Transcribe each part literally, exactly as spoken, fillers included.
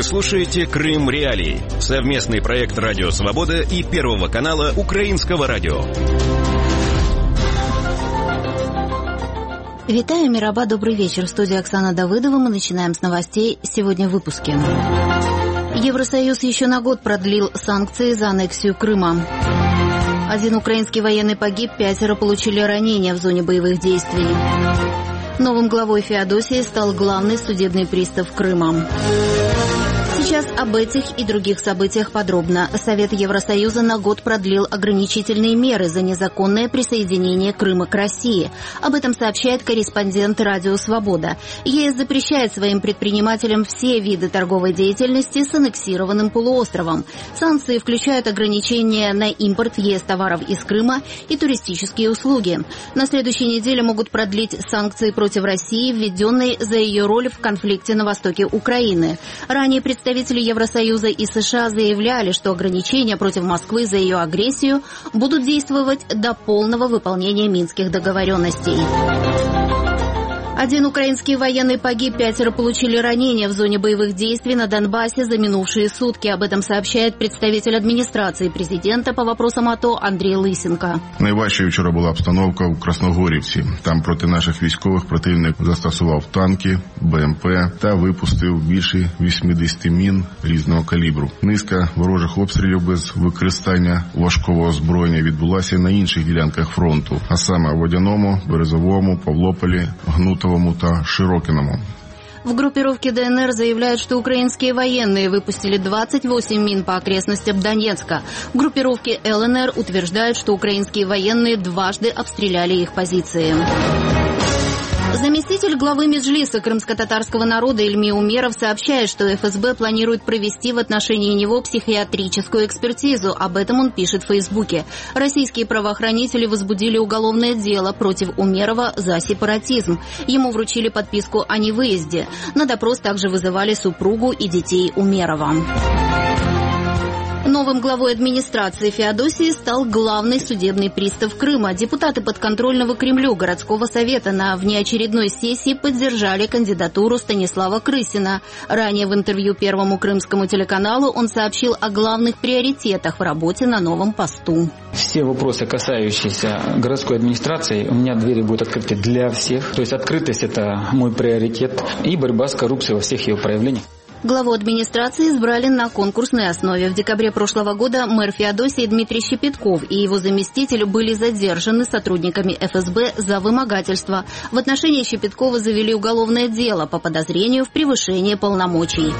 Вы слушаете «Крым Реалии» — совместный проект «Радио Свобода» и Первого канала Украинского радио. Витаю, Мираба, добрый вечер. В студии Оксана Давыдова. Мы начинаем с новостей. Сегодня в выпуске. Евросоюз еще на год продлил санкции за аннексию Крыма. Один украинский военный погиб, пятеро получили ранения в зоне боевых действий. Новым главой Феодосии стал главный судебный пристав Крыма. Сейчас об этих и других событиях подробно. Совет Евросоюза на год продлил ограничительные меры за незаконное присоединение Крыма к России. Об этом сообщает корреспондент «Радио Свобода». ЕС запрещает своим предпринимателям все виды торговой деятельности с аннексированным полуостровом. Санкции включают ограничения на импорт в ЕС товаров из Крыма и туристические услуги. На следующей неделе могут продлить санкции против России, введенные за ее роль в конфликте на востоке Украины. Ранее представители Представители Евросоюза и США заявляли, что ограничения против Москвы за ее агрессию будут действовать до полного выполнения минских договоренностей. Один украинский военный погиб, пятеро получили ранения в зоне боевых действий на Донбассе за минувшие сутки. Об этом сообщает представитель адміністрації президента по вопросам АТО Андрій Лисенко. Найважчою вчора була обстановка у Красногорівці. Там проти наших військових противник застосував танки, БМП та випустив більше вісімдесят мін різного калібру. Низка ворожих обстрілів без використання важкого озброєння відбулася на інших ділянках фронту, а саме у Водяному, Березовому, Павлополі, Гнутовому та Широкиному. В группировке ДНР заявляют, что украинские военные выпустили двадцать восемь мин по окрестностям Донецка. В группировке ЛНР утверждают, что украинские военные дважды обстреляли их позиции. Заместитель главы Меджлиса крымско-татарского народа Ильми Умеров сообщает, что ФСБ планирует провести в отношении него психиатрическую экспертизу. Об этом он пишет в Фейсбуке. Российские правоохранители возбудили уголовное дело против Умерова за сепаратизм. Ему вручили подписку о невыезде. На допрос также вызывали супругу и детей Умерова. Новым главой администрации Феодосии стал главный судебный пристав Крыма. Депутаты подконтрольного Кремлю городского совета на внеочередной сессии поддержали кандидатуру Станислава Крысина. Ранее в интервью Первому крымскому телеканалу он сообщил о главных приоритетах в работе на новом посту. Все вопросы, касающиеся городской администрации, у меня двери будут открыты для всех. То есть открытость – это мой приоритет и борьба с коррупцией во всех ее проявлениях. Главу администрации избрали на конкурсной основе. В декабре прошлого года мэр Феодосии Дмитрий Щепетков и его заместитель были задержаны сотрудниками ФСБ за вымогательство. В отношении Щепеткова завели уголовное дело по подозрению в превышении полномочий.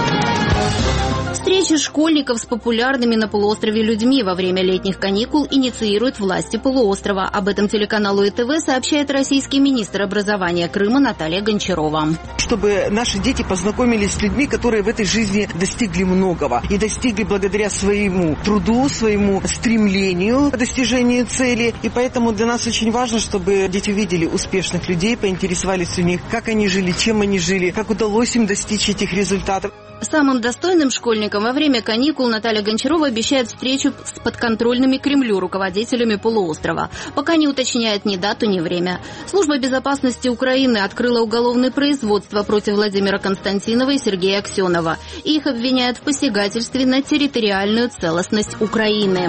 Встречи школьников с популярными на полуострове людьми во время летних каникул инициируют власти полуострова. Об этом телеканалу ЭТВ сообщает российский министр образования Крыма Наталья Гончарова. Чтобы наши дети познакомились с людьми, которые в этой жизни достигли многого. И достигли благодаря своему труду, своему стремлению к достижению цели. И поэтому для нас очень важно, чтобы дети увидели успешных людей, поинтересовались у них, как они жили, чем они жили, как удалось им достичь этих результатов. Самым достойным школьникам во время каникул Наталья Гончарова обещает встречу с подконтрольными Кремлю руководителями полуострова. Пока не уточняет ни дату, ни время. Служба безопасности Украины открыла уголовное производство против Владимира Константинова и Сергея Аксенова. Их обвиняют в посягательстве на территориальную целостность Украины.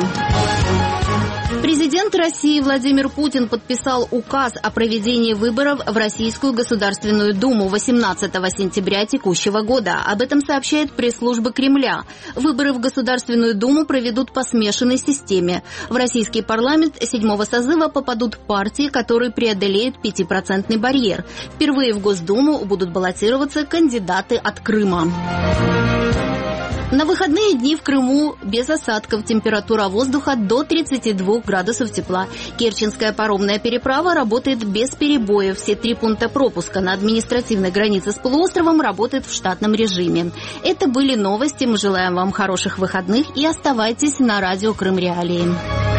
Президент России Владимир Путин подписал указ о проведении выборов в Российскую Государственную Думу восемнадцатого сентября текущего года. Об этом сообщает пресс-служба Кремля. Выборы в Государственную Думу проведут по смешанной системе. В российский парламент седьмого созыва попадут партии, которые преодолеют пятипроцентный барьер. Впервые в Госдуму будут баллотироваться кандидаты от Крыма. На выходные дни в Крыму без осадков, температура воздуха до тридцати двух градусов тепла. Керченская паромная переправа работает без перебоев. Все три пункта пропуска на административной границе с полуостровом работают в штатном режиме. Это были новости. Мы желаем вам хороших выходных и оставайтесь на радио Крым Реалии.